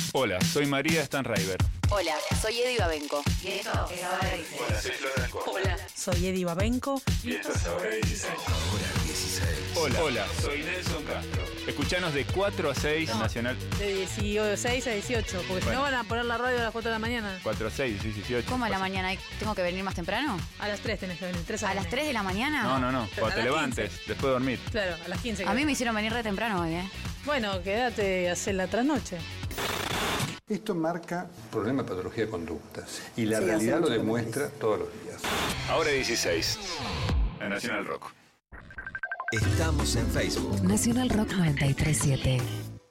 Hola, soy María Stanraiver. Hola, soy Eddie Babenco. Y esto es Ahora 16. Hola, soy Flor Ancona. Hola, soy Eddie Babenco. Y esto es Ahora 16. Ahora 16. Hola, soy Nelson Castro. Escuchanos de 4 a 6 en Nacional. De 16 a 18, porque si no van a poner la radio a las 4 de la mañana. 4 a 6, 18. ¿cómo a la mañana? ¿Tengo que venir más temprano? A las 3 tenés que venir, 3 ¿A las 3 de la mañana? No. A Cuando te las levantes, después de dormir. Claro, a las 15. A mí me hicieron venir re temprano hoy, ¿eh? Bueno, quédate a hacer la trasnoche. Esto marca problema de patología de conducta y la realidad lo demuestra todos los días. Ahora 16. En Nacional Rock. Estamos en Facebook. Nacional Rock 937.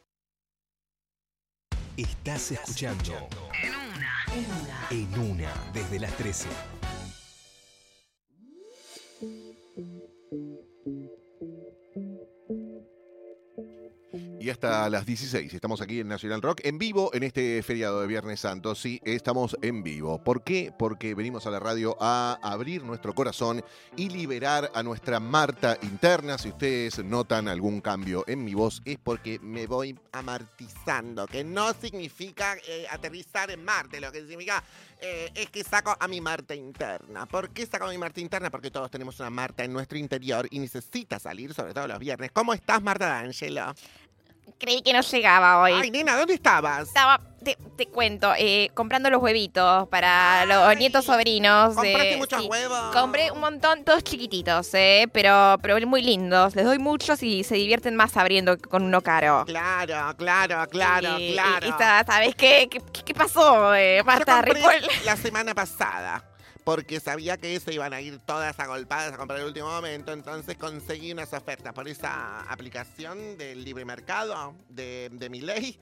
Estás escuchando En Una, desde las 13. Y hasta las 16 estamos aquí en Nacional Rock, en vivo en este feriado de Viernes Santo. Sí, estamos en vivo. ¿Por qué? Porque venimos a la radio a abrir nuestro corazón y liberar a nuestra Marta interna. Si ustedes notan algún cambio en mi voz, es porque me voy amartizando, que no significa aterrizar en Marte, lo que significa es que saco a mi Marta interna. ¿Por qué saco a mi Marta interna? Porque todos tenemos una Marta en nuestro interior y necesita salir, sobre todo los viernes. ¿Cómo estás, Marta D'Angelo? Creí que no llegaba hoy. Ay, nena, ¿dónde estabas? Estaba, te cuento, comprando los huevitos para los nietos sobrinos. ¿Compraste muchos sí. huevos? Compré un montón, todos chiquititos, pero muy lindos. Les doy muchos y se divierten más abriendo que con uno caro. Claro. Y ¿sabes qué pasó, Marta? Yo compré Ripoll? la semana pasada. Porque sabía que se iban a ir todas agolpadas a comprar el último momento, entonces conseguí unas ofertas por esa aplicación del libre mercado de Milei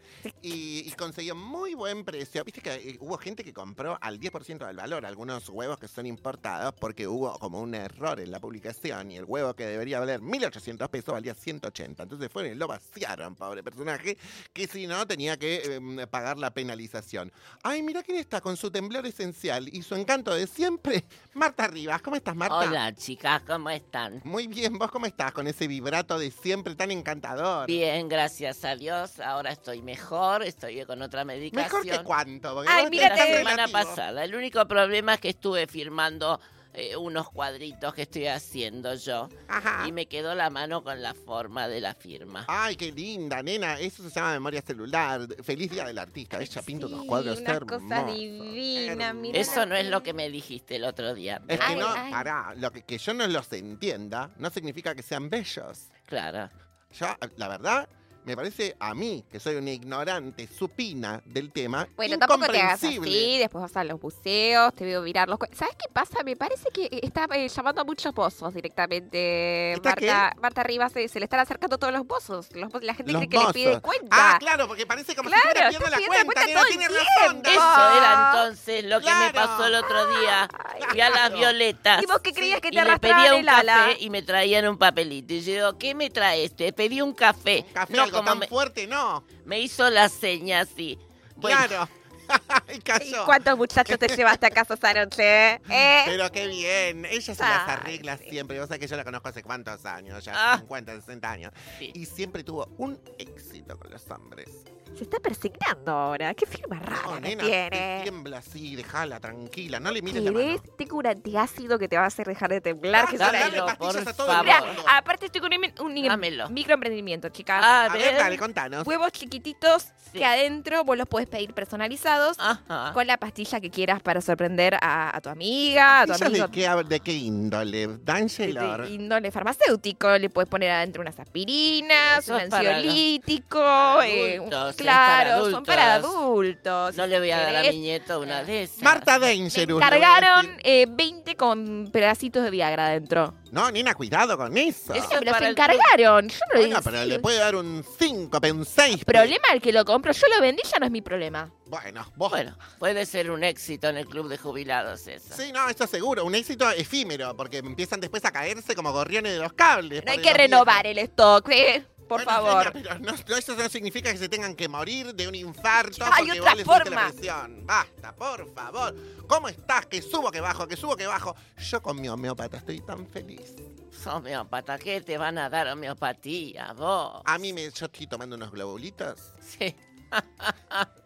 y conseguí un muy buen precio. Viste que hubo gente que compró al 10% del valor algunos huevos que son importados porque hubo como un error en la publicación y el huevo que debería valer 1.800 pesos valía 180. Entonces fueron y lo vaciaron, pobre personaje, que si no tenía que pagar la penalización. Ay, mira quién está con su temblor esencial y su encanto de siempre. Marta Rivas, ¿cómo estás, Marta? Hola, chicas, ¿cómo están? Muy bien, ¿vos cómo estás con ese vibrato de siempre tan encantador? Bien, gracias a Dios. Ahora estoy mejor, estoy con otra medicación. ¿Mejor que cuánto? Porque Ay, vos mírate. tenés La semana relativo. pasada. El único problema es que estuve firmando unos cuadritos que estoy haciendo yo. Ajá. Y me quedó la mano con la forma de la firma. Ay, qué linda, nena. Eso se llama memoria celular. Feliz Día del Artista. Ella pinta unos Sí, cuadros una hermosos. cosa divina, mira. Eso no es lo que me dijiste el otro día. Es que Ay, no, ay. pará, que yo no los entienda no significa que sean bellos. Claro. Yo, la verdad, me parece a mí, que soy una ignorante supina del tema, Bueno, tampoco te hagas incomprensible. así, después vas a los buceos, te veo mirar los... ¿Sabes qué pasa? Me parece que está llamando a muchos pozos directamente. ¿Está Marta Rivas se le están acercando todos los pozos. La gente Los cree que le pide mozos. cuenta. Ah, claro, porque parece como Claro, si estuviera pidiendo estás la pidiendo cuenta, nena, todo el tiene razón. tiempo. Eso era entonces lo que me Claro. pasó el otro día. Ay, Fui a las Violetas. ¿Y vos qué creías que Y te le arrastraban pedía un el ala? café y me traían un papelito. Y yo digo, ¿qué me traes? Te pedí un café. Un café No, algo como tan me, fuerte, no. me hizo la seña así. Bueno, Claro. Y ¿Y cayó. cuántos muchachos te llevaste a casa esa noche? Pero qué bien, ella se las Ay, arregla sí. siempre. Vos sabés que yo la conozco hace cuántos años, ya Ah. 50, 60 años. Sí. Y siempre tuvo un éxito con los hombres. Se está persignando ahora. Qué firma rara No, que nena, tiene. tiembla así, dejala tranquila, no le mires la mano. ¿Querés? Tengo un antiácido que te va a hacer dejar de temblar. Que Dale, son dale Dámelo, pastillas por a todo favor. el Mira, mundo. aparte estoy con Dámelo. un microemprendimiento, chicas. A A ver, ver. dale, contanos. Huevos chiquititos Sí. que adentro vos los podés pedir personalizados Ajá. con la pastilla que quieras para sorprender a tu amiga, a tu ¿Pastillas amigo. de qué índole? D'Angelo. De índole farmacéutico, le puedes poner adentro unas aspirinas, Eso un es para ansiolítico. adultos, es Claro, para son para adultos. adultos. No le voy a dar a ¿Querés? mi nieto una de esas. Marta Me Dangerous. encargaron 20 con pedacitos de Viagra adentro. No, nena, cuidado con eso. Eso Me los para el encargaron. Yo no Bueno, pero le puede dar un 5, un 6. Problema el que lo compro. Yo lo vendí, ya no es mi problema. Bueno, vos. Bueno, puede ser un éxito en el club de jubilados eso. Sí, no, eso seguro. Un éxito efímero, porque empiezan después a caerse como gorriones de los cables. No hay por que los renovar viejos. el stock, por Bueno, favor. nena, pero eso no significa que se tengan que morir de un infarto Hay porque otra vos le subiste la forma. presión. Basta, por favor. ¿Cómo estás? Que subo, que bajo, que subo, que bajo. Yo con mi homeópata estoy tan feliz. Homeópata, ¿qué te van a dar homeopatía, vos? A mí yo estoy tomando unos globulitos. Sí.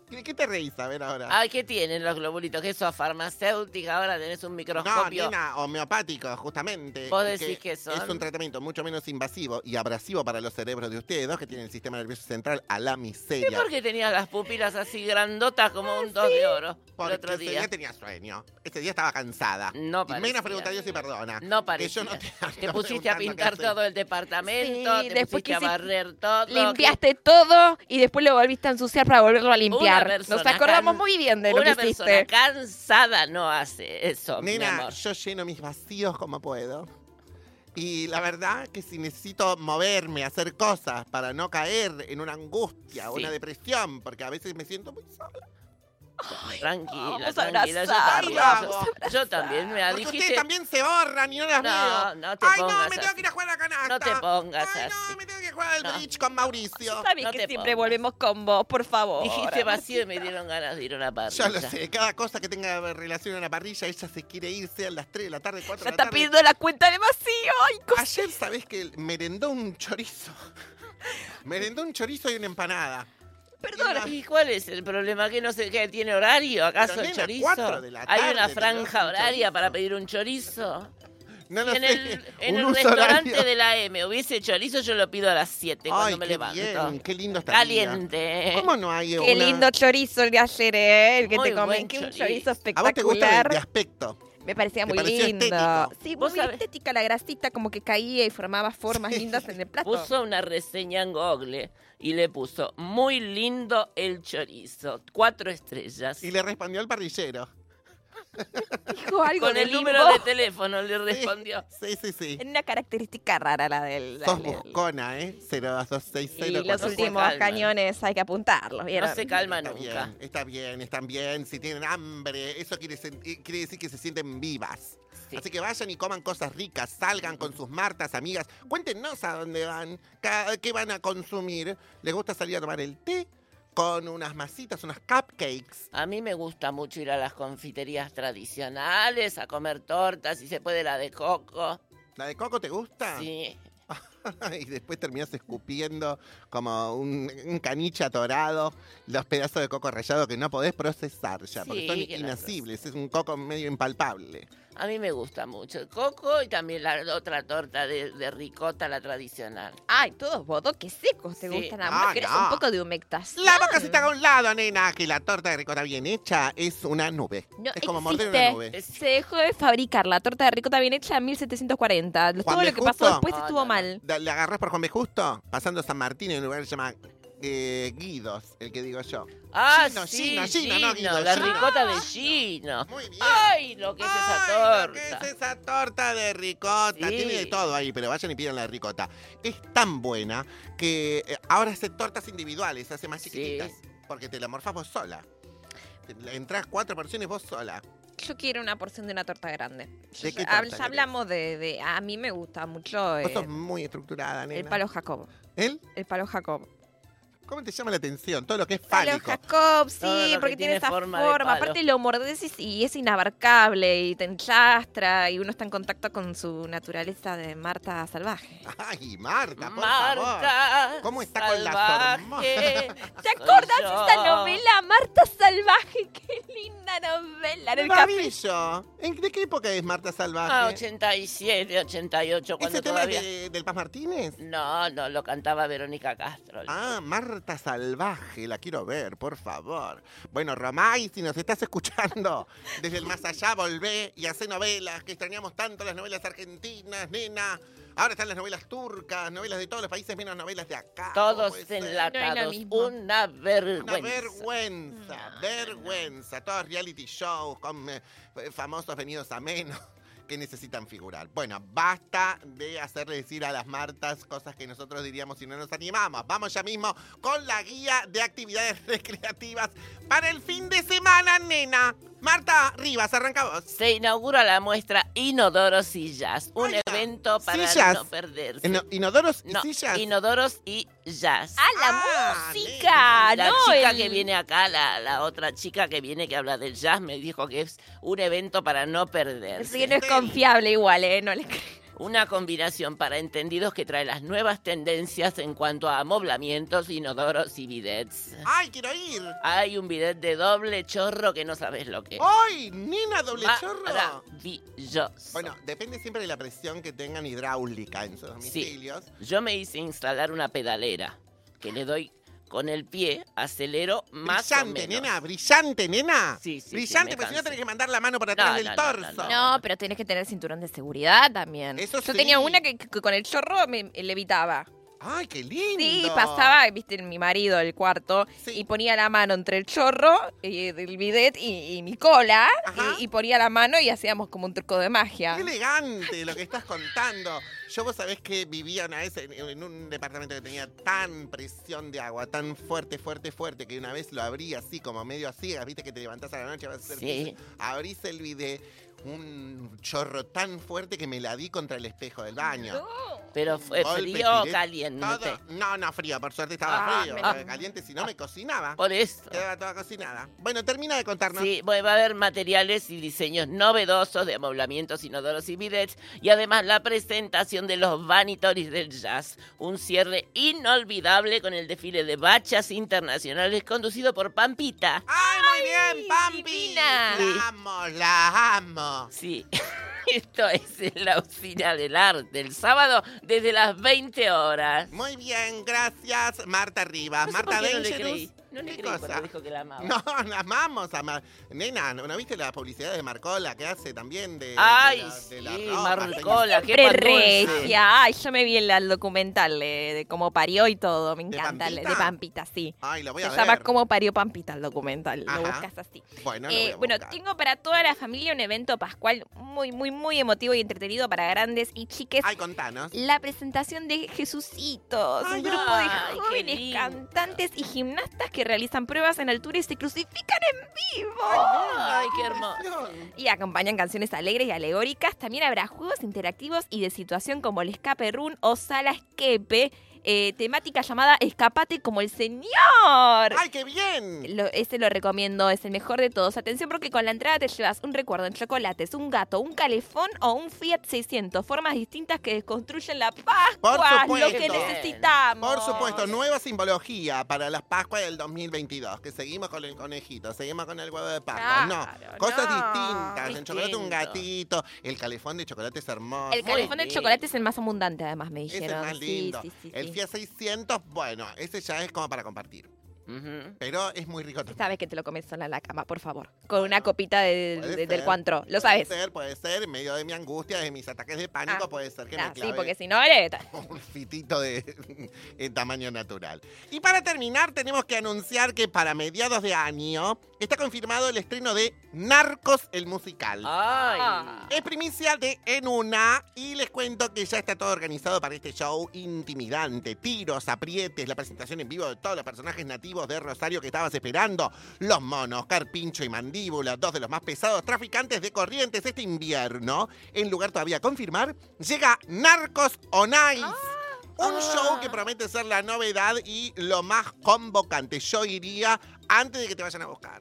¿De qué te reís a ver ahora? Ay, ¿qué tienen los globulitos? ¿Qué sos farmacéutica? Ahora tenés un No, microscopio. nena, homeopático, justamente. ¿Vos Y decís que son? Es un tratamiento mucho menos invasivo y abrasivo para los cerebros de ustedes dos, que tienen el sistema nervioso central a la ¿Y miseria. por qué tenías las pupilas así grandotas como un 2 de oro Porque el otro ese día? día tenía sueño. Ese día estaba cansada. No Y parecía. menos pregunta a Dios y perdona. No Que parecía. yo no te Te ando pusiste a preguntando qué pintar hacer. todo el departamento, Sí, te después pusiste a quise- barrer todo. Limpiaste todo y después lo volviste a ensuciar para volverlo a limpiar. persona Nos acordamos can- muy bien de lo Una que hiciste. persona cansada no hace eso, mi Nena, amor. yo lleno mis vacíos como puedo. Y la verdad que si necesito moverme, hacer cosas para no caer en una angustia o Sí. una depresión, porque a veces me siento muy sola. Tranquila, vamos a tranquila. abrazarnos. Yo también, me Porque dijiste... ustedes también se borran y no las No, veo. no te Ay, no, pongas me tengo así. que ir a jugar a la canasta. No te pongas Ay, así. no, me tengo que jugar al No. bridge con Mauricio. Sabes No que te siempre pongas. volvemos con vos, por favor. Dijiste vacío y me dieron ganas de ir a una parrilla. Ya lo sé, cada cosa que tenga relación a una parrilla, ella se quiere ir, sea a las 3 de la tarde, 4 Ya de la está tarde. pidiendo la cuenta de vacío. Ay, Ayer, ¿sabés que merendó un chorizo? Merendó un chorizo y una empanada. Perdona. ¿Y cuál es el problema? ¿Que no sé qué tiene horario? ¿Acaso Pero, el nena, chorizo? 4 de la ¿Hay tarde una te franja comes un horaria chorizo. para pedir un chorizo? No lo en sé. en un el uso restaurante horario. de la M hubiese chorizo, yo lo pido a las 7 cuando Ay, me qué levanto. bien, qué lindo estaría. Caliente. ¿Cómo no hay Qué una... lindo chorizo el de ayer, el que Muy te comí. buen Que un chorizo. chorizo ¿A vos te gusta espectacular. de aspecto? Me parecía ¿Te muy pareció lindo. estético? Sí, ¿Vos muy sabés? estética, la grasita como que caía y formaba formas lindas en el plato. Puso una reseña en Google y le puso, muy lindo el chorizo, 4 estrellas. Y le respondió al parrillero. Dijo algo Con de el número limbo. de teléfono le respondió. Sí, sí, sí. En una característica rara la del... Sos buscona, ¿eh? 02660. Y los No se últimos calman. cañones hay que apuntarlos, ¿vieron? No se calma Está nunca. bien, está bien, están bien. Si tienen hambre, eso quiere decir que se sienten vivas. Sí. Así que vayan y coman cosas ricas, salgan con sus martas, amigas. Cuéntenos a dónde van, qué van a consumir. ¿Les gusta salir a tomar el té? Con unas masitas, unas cupcakes. A mí me gusta mucho ir a las confiterías tradicionales, a comer tortas, si se puede la de coco. ¿La de coco te gusta? Sí. Y después terminas escupiendo como un caniche atorado, los pedazos de coco rallado que no podés procesar ya, porque Sí, son que no inasibles, es un coco medio impalpable. A mí me gusta mucho el coco y también la otra torta de ricota, la tradicional. Ay, todos bodoques secos te Sí. gustan. Ah, Amor, ¿querés no. un poco de humectación? La boca se te haga a un lado, nena, que la torta de ricota bien hecha es una nube. No es como existe. morder una nube. Se dejó de fabricar la torta de ricota bien hecha en 1740. Todo Juan lo B. que pasó Justo. después No, estuvo no, no. mal. ¿Le agarrás por Juan B. Justo? Pasando San Martín en un lugar que se llama Guidos, el que digo yo. Ah, Gino, sí, Gino, Gino, no, Guido, la Gino. ricota de Gino. Muy bien. Ay, lo que es esa Ay, lo que torta. es esa torta de ricota. Sí. Tiene de todo ahí, pero vayan y pidan la de ricota. Es tan buena que ahora hace tortas individuales, hace más Sí. chiquititas. Porque te la morfás vos sola. Entrás 4 porciones vos sola. Yo quiero una porción de una torta grande. ¿De qué Ya torta ya querés? hablamos de... A mí me gusta mucho Vos sos muy estructurada, nena. el palo Jacob. ¿Él? El palo Jacob. ¿Cómo te llama la atención? Todo lo que es Palo fálico. Jacob, sí, Todo lo que porque tiene tiene esa forma forma. de palo. Aparte lo mordés y es inabarcable y te enchastra y uno está en contacto con su naturaleza de Marta salvaje. Ay, Marta, por favor. Marta. ¿Cómo está con las salvaje, hormonas? ¿Te soy acordás yo. de esa novela Marta Salvaje? qué linda novela en el café. Maravilloso. ¿De qué época es Marta Salvaje? Ah, 87, 88, cuando ¿Ese tema es todavía... del Paz Martínez? No, no, lo cantaba Verónica Castro. Ah, Marta Salvaje, la quiero ver, por favor. Bueno, Romay, si nos estás escuchando desde el más allá, volvé y hacé novelas, que extrañamos tanto las novelas argentinas, nena. Ahora están las novelas turcas, novelas de todos los países, menos novelas de acá. Todos ¿Cómo puede ser? enlatados. No es lo mismo. Una vergüenza. Una vergüenza, vergüenza. Todos reality shows con famosos venidos a menos que necesitan figurar. Bueno, basta de hacerle decir a las Martas cosas que nosotros diríamos si no nos animamos. Vamos ya mismo con la guía de actividades recreativas para el fin de semana, nena. Marta Rivas, arranca vos. Se inaugura la muestra Inodoros Sillas, un Oiga, evento para sillas. no perderse. Inodoros y No, sillas. Inodoros y jazz. ¡Ah, la Ah, música! La no, chica el- que viene acá, la otra chica que viene que habla del jazz, me dijo que es un evento para no perderse. Sí, no es confiable igual, ¿eh? No le creo. Una combinación para entendidos que trae las nuevas tendencias en cuanto a amoblamientos, inodoros y bidets. ¡Ay, quiero ir! Hay un bidet de doble chorro que no sabes lo que es. ¡Ay, nena, doble chorro! Maravilloso. Bueno, depende siempre de la presión que tengan hidráulica en sus domicilios. Yo me hice instalar una pedalera que le doy con el pie, acelero más o menos. Brillante, nena. Sí, brillante, me porque si no cansé. tenés que mandar la mano para atrás del torso. No, pero tenés que tener cinturón de seguridad también. Eso Yo sí. tenía una que con el chorro me levitaba. ¡Ay, qué lindo! Sí, pasaba, viste, mi marido, el cuarto, y ponía la mano entre el chorro del bidet y mi cola, y ponía la mano y hacíamos como un truco de magia. ¡Qué elegante lo que estás contando! Yo, vos sabés que vivía una vez en un departamento que tenía tan presión de agua, tan fuerte, que una vez lo abrí así, como medio a ciegas, viste que te levantás a la noche, vas a hacer Sí. pis, abrís el bidet, un chorro tan fuerte que me la di contra el espejo del baño. Pero fue Golpe, frío o tiré caliente. todo. No, frío, por suerte estaba frío. menos porque caliente, si no me cocinaba. Por eso. Quedaba toda cocinada. Bueno, termina de contarnos. Sí, bueno, va a haber materiales y diseños novedosos de amoblamientos, inodoros y bidets, y además la presentación de los Vanitoris del Jazz, un cierre inolvidable con el desfile de bachas internacionales conducido por Pampita. ¡Ay, muy bien, Pampi! divina! La amo. Sí, esto es en la Usina del Arte, el sábado desde las 20 horas. Muy bien, gracias, Marta Rivas. No sé Marta por qué no le Dangerous. creí. No le ¿Qué creí cosa? cuando dijo que la amaba. No, la amamos a Nena, ¿no viste la publicidad de Marcola que hace también de Ay, de la sí, ropa, Marcola, qué Siempre pan dulce. regia. Ay, yo me vi el documental de cómo parió y todo. Me ¿De encanta. Pampita? De Pampita, sí. Ay, lo voy Se a llama ver. Cómo parió Pampita el documental. Ajá. Lo buscas así. Bueno, lo voy a Bueno, buscar. tengo para toda la familia un evento pascual muy emotivo y entretenido para grandes y chiques. Ay, contanos. La presentación de Jesucitos, Ay, un grupo ay, de qué jóvenes lindo. cantantes y gimnastas que realizan pruebas en altura y se crucifican en vivo. Ay, qué hermoso. Y acompañan canciones alegres y alegóricas. También habrá juegos interactivos y de situación como el escape room o sala escape. Temática llamada Escapate como el Señor. ¡Ay, qué bien! Ese lo recomiendo, es el mejor de todos. Atención porque con la entrada te llevas un recuerdo en chocolates, un gato, un calefón o un Fiat 600. Formas distintas que desconstruyen la Pascua. Por Lo que supuesto. necesitamos. Por supuesto, nueva simbología para las Pascuas del 2022. Que seguimos con el conejito, seguimos con el huevo de Pascua. Claro, no, cosas no. distintas. En chocolate un Distinto. gatito, el calefón de chocolate es hermoso. El calefón de bien. chocolate es el más abundante, además, me Ese es dijeron. más lindo. Sí. El Fiat 600, bueno, ese ya es como para compartir. Ujú. Pero es muy rico también. Sabes que te lo comes sola en la cama, por favor. Con una copita Puede del ser, Cuantro. Lo sabes. Puede ser, en medio de mi angustia, de mis ataques de pánico, Ah, puede ser que Ah, me clave sí, porque si no, eres... un fitito de en tamaño natural. Y para terminar, tenemos que anunciar que para mediados de año está confirmado el estreno de Narcos, el musical. Ay. Es primicia de En Una y les cuento que ya está todo organizado para este show intimidante. Tiros, aprietes, la presentación en vivo de todos los personajes nativos de Rosario que estabas esperando. Los monos, Carpincho y Mandíbula, dos de los más pesados traficantes de Corrientes este invierno. En lugar todavía a confirmar, llega Narcos on Ice. Un show que promete ser la novedad y lo más convocante. Yo iría antes de que te vayan a buscar.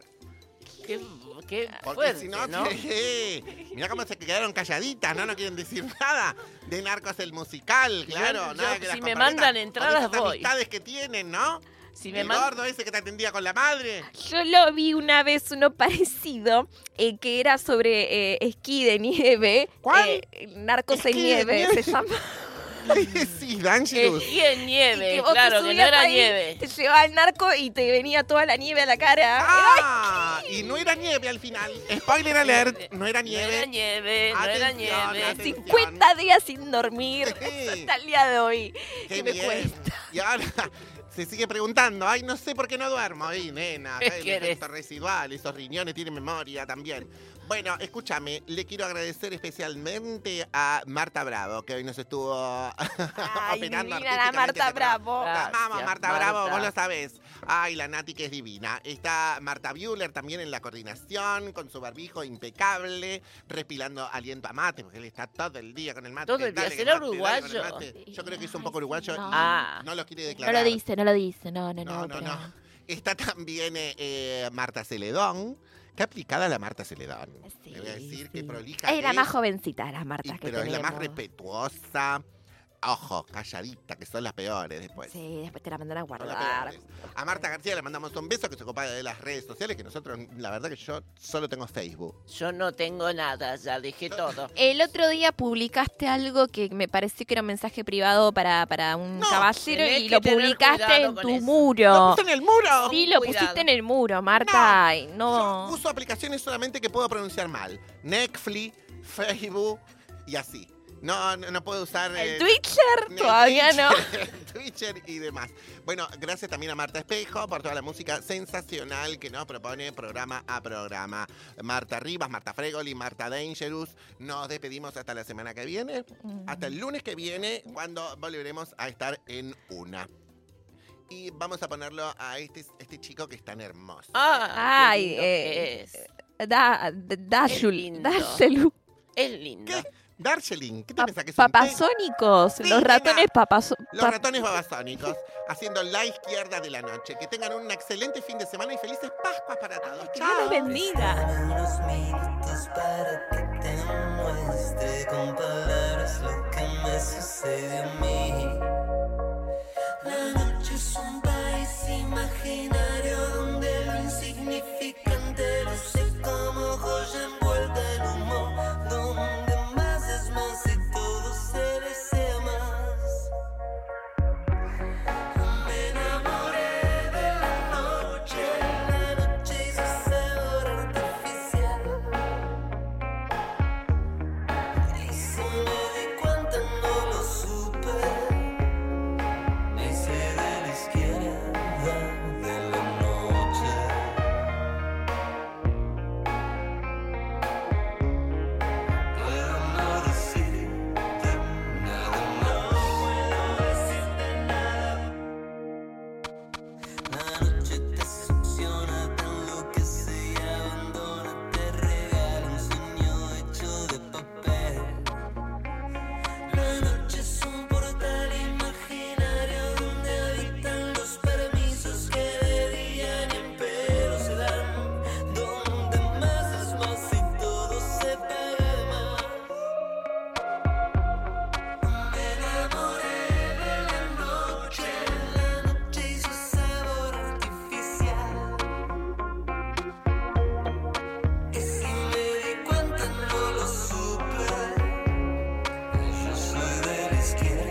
Qué Porque fuerte, si no, ¿no? mirá cómo se quedaron calladitas, ¿no? No quieren decir nada de Narcos el musical, claro. Yo, nada que si las me comprometan mandan con entradas, esas voy. amistades que tienen, ¿no? Si me El man- gordo ese que te atendía con la madre. Yo lo vi una vez, uno parecido, que era sobre esquí de nieve. ¿Cuál? Narcos en Esquí de nieve, nieve. se llama. Sí, Dangerous. Esquí en nieve, Y vos te claro, que no subías era ahí, nieve. Te llevaba el narco y te venía toda la nieve a la cara. Ah, y no era nieve al final. Spoiler alert, no era No era nieve. nieve, no era Atención, nieve. atención. 50 días sin dormir. Sí. Eso hasta el día de hoy. Qué que me bien. cuesta. Y ahora se sigue preguntando, ay, no sé por qué no duermo. Ay, nena, ¿Qué acá el querés? efecto residual, esos riñones tienen memoria también. Bueno, escúchame, le quiero agradecer especialmente a Marta Bravo, que hoy nos estuvo Ay, operando divina la artísticamente Marta este programa. Bravo. La amamos, Gracias, Marta Bravo, Marta. vos lo sabés. Ay, la Nati que es divina. Está Marta Buehler también en la coordinación, con su barbijo impecable, respirando aliento a mate, porque él está todo el día con el mate. Todo el día. Dale, que ¿Será el mate, dale con el uruguayo? mate. Yo creo que es un poco uruguayo no. y Ah. no lo quiere No declarar. lo dice, no lo dice. No. No. pero- Está también Marta Celedón, Qué aplicada la Marta Celedón. Sí, Le voy a decir sí. que prolija. Es la es, más jovencita de las Martas que pero es tenemos. la más respetuosa. Ojo, calladita, que son las peores después. Sí, después te la mandan a Son las guardar. peores. A Marta García le mandamos un beso, que se ocupa de las redes sociales, que nosotros, la verdad que yo solo tengo Facebook. Yo no tengo nada, ya dejé todo. El otro día publicaste algo que me pareció que era un mensaje privado para un No, caballero tenés y que lo tener publicaste cuidado en con tu eso. muro. ¡Lo puse en el muro! Sí, lo Cuidado. pusiste en el muro, Marta. Ay, no. Yo uso aplicaciones solamente que puedo pronunciar mal. Netflix, Facebook y así. No puedo usar... El Twitcher ni el todavía no. Twitcher y demás. Bueno, gracias también a Marta Espejo por toda la música sensacional que nos propone programa a programa. Marta Rivas, Marta Fregoli, Marta Dangerous. Nos despedimos hasta la semana que viene. Hasta el lunes que viene, cuando volveremos a estar en una. Y vamos a ponerlo a este chico que es tan hermoso. Ay, es. Dashul. lindo. Dashelu. Es lindo. ¿Qué? Darjeeling, ¿qué te pensás que es un té? Papasónicos. Sí, Los ratones nena. papasónicos. Los ratones babasónicos, haciendo la izquierda de la noche. Que tengan un excelente fin de semana y felices Pascuas para todos. Que Dios los Chao. bendiga. Unos minutos para que te muestre con palabras lo que me sucede a mí. La noche es un país imaginario donde lo insignificante luce como joya envuelta en humo, donde más es más y todo se desea más. Me enamoré de la noche y su sabor artificial. Y si me di cuenta no lo supe. Me hice de la izquierda de la noche. Puedo no decirte nada, no puedo decirte nada. La noche te succiona, te enloquece y abandona, te regala un sueño hecho de papel. La noche es un portal imaginario donde habitan los permisos que de día ni en pedo se dan, donde más es más y todo se paga de más. Me enamoré de la noche y su sabor artificial. Y si me di cuenta no lo supe. Yo soy de la izquierda